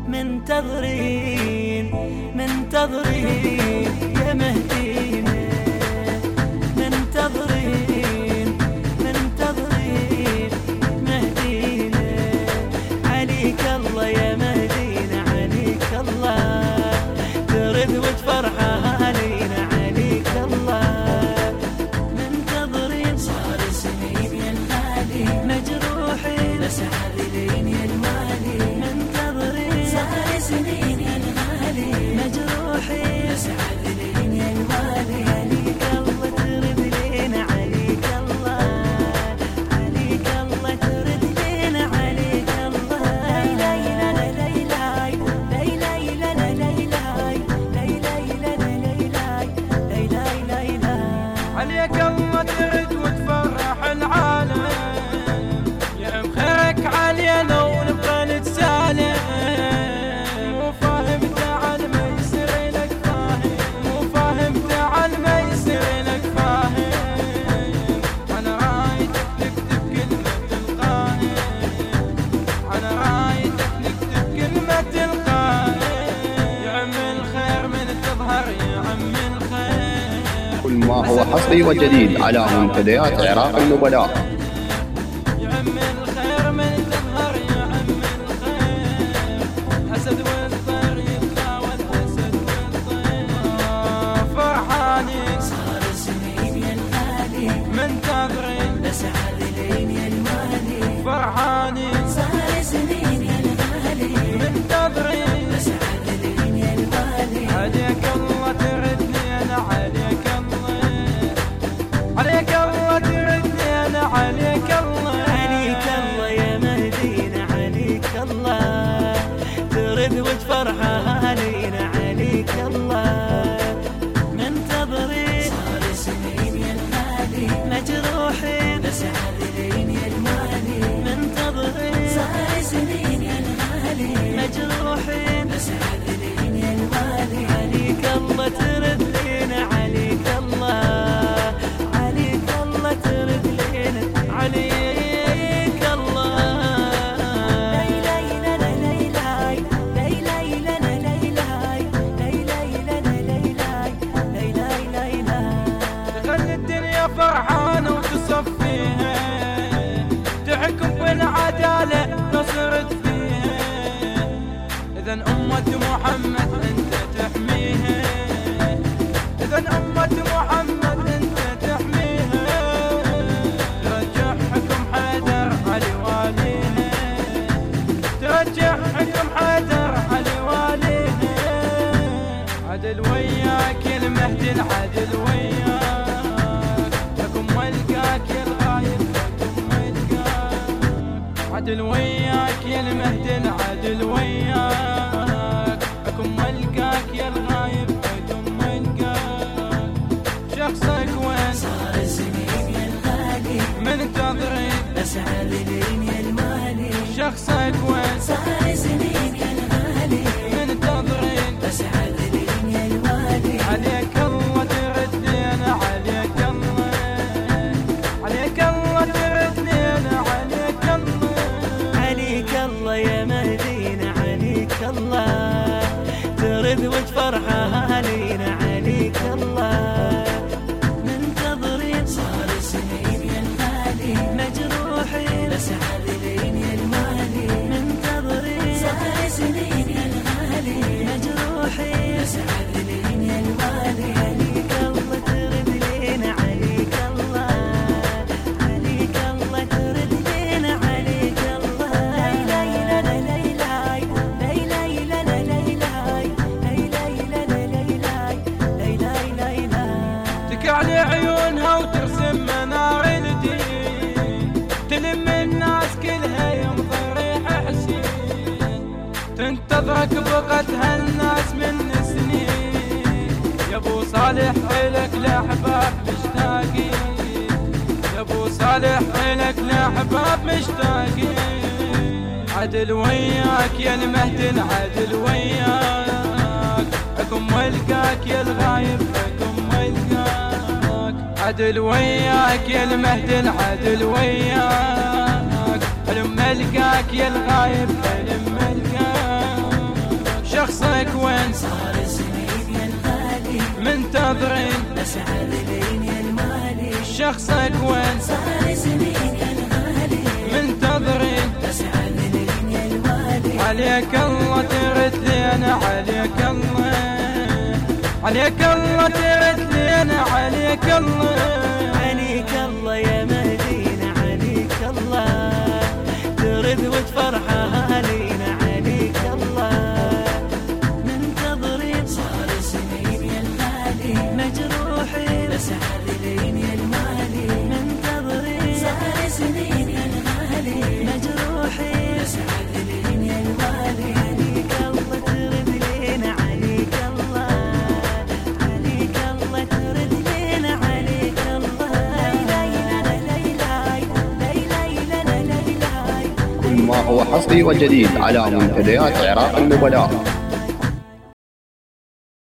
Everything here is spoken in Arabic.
منتظرين منتظرين يا مهدينا، منتظرين منتظرين مهدينا. عليك الله يا مهدينا، عليك الله ترد وتفرح علينا، عليك الله منتظرين. صار سنين يا الغالي مجروحين بس عاذلين يا المالي، منتظرين. صار سنين يا الغالي مجروحين بس عاذلين يا المالي. عليك الله ترد لينا، عليك الله، عليك الله ترد لينا، عليك الله. لا لا لا لا لا لا لا لا لا لا. عليك الله ترد وتفرح العالم، يا مخيرك علينا ونبغى نتسالم. مو فاهم تعال ما يصير لك فاهم، مو فاهم تعال ما يصير لك فاهم. انا رايدك نكتب كلمة تلقائي، انا رايدك نكتب كلمة تلقائي. يا عم الخير من تظهر، يا عم الخير. كل ما هو حصري وجديد على منتديات عراق النبلاء. يا عم الخير من تظهر، يا عم الخير. أسد والطير يتخاوت، أسد والطير فرحانين. صار سنين يا الغالي منتظرين بس عاذلين يا المالي، فرحانين. صار سنين يا الغالي منتظرين بس عاذلين يا المالي. عليك الله تردني أنا، عليك الله، عليك الله تردني أنا، عليك الله. عليك الله يا مهدينا، عليك الله ترد وتفرح علينا، عليك الله منتظرين. صار سنين يا الغالي مجروحين بس عاذلين يا المالي، منتظرين. صار سنين يا الغالي مجروحين بس عاذلين يا المالي. عليك الله ترد لينا، عليك الله، عليك الله ترد لينا، عليك الله. لا لا لا لا لا لا. تخلي الدنيا فرحانة وتصفيها، تحكم بالعدالة نصرت فيها. إذا أمة محمد أنت تحميها، إذا أمة محمد أنت تحميها. ترجع حكم حيدر علي واليها، ترجع حكم حيدر علي واليها. عدل وياك يا المهدي، العدل وياك، لكم والقاك يا الغايب، لكم والقاك. عدل وياك يا المهدي، العدل وياك، لكم والقاك يا الغايب، لكم والقاك. شخصك وين؟ صار سنين يا الغالي منتظرين بس عاذلين يا المالي، شخصك وين؟ صار سنين يا الغالي منتظرين بس عاذلين يا المالي. عليك الله تردني أنا، عليك الله، عليك الله تردني أنا، عليك الله. عليك الله يا مهدينا، عليك الله ترد وتفرح علينا، عليك الله منتظرين. صار سنين يا الغالي مجروحين بس عاذلين يا المالي، منتظرين. صار سنين يا الغالي مجروحين بس عاذلين يا المالي. عليك الله ترد لينا، عليك الله، عليك الله ترد لينا، عليك الله. لا لا لا لا تكعلي عيونها وترسم منار الدين، تلم الناس كلها ينظر ريح حسين. تنتظرك بغتها الناس من سنين، يا ابو صالح إلك لأحباب مشتاقين، يا ابو صالح إلك لأحباب مشتاقين. عدل وياك يا المهدي، العدل وياك، حكم والقاك يا الغايب، حكم والقاك. عدل وياك يا المهدي، العدل وياك، حلم ملقاك يا الغايب، حلم ملقاك. صار سنين يا الغالي منتظرين بس عادلين يا المالي شخصك وين صار سنين يا الغالي منتظرين بس عادلين يا المالي عليك الله ترد لينا عليك الله عليك الله ترد لينا عليك الله عليك الله يا مهدينا عليك الله ترد وتفرح اهالينا عليك الله منتظرين صار سنين يا الغالي مجروحين بس عادلين يا المالي منتظرين صار سنين يا الغالي مجروحين بس عادلين يا المالي عليك الله ترد لينا عليك الله عليك الله ترد لينا عليك الله لا لا لا لا لا كل ما هو حصري وجديد على منتديات عراق النبلاء.